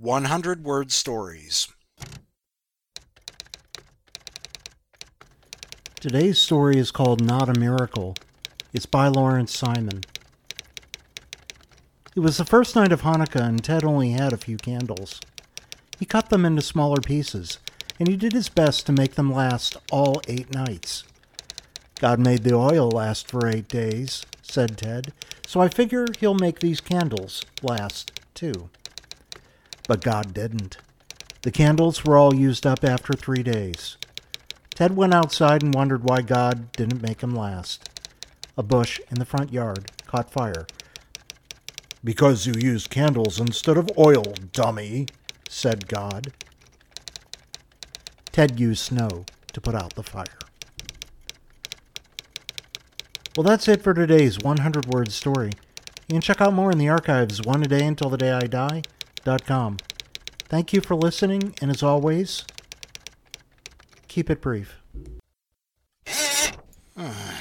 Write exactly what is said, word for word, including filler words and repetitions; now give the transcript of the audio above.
one hundred word stories. Today's story is called Not a Miracle. It's by Lawrence Simon. It was the first night of Hanukkah, and Ted only had a few candles. He cut them into smaller pieces, and he did his best to make them last all eight nights. God made the oil last for eight days, said Ted, so I figure he'll make these candles last too. But God didn't. The candles were all used up after three days. Ted went outside and wondered why God didn't make them last. A bush in the front yard caught fire. "Because you used candles instead of oil, dummy," said God. Ted used snow to put out the fire. Well, that's it for today's one hundred word story. You can check out more in the archives, one a day until the day I die dot com. Thank you for listening, and as always, keep it brief.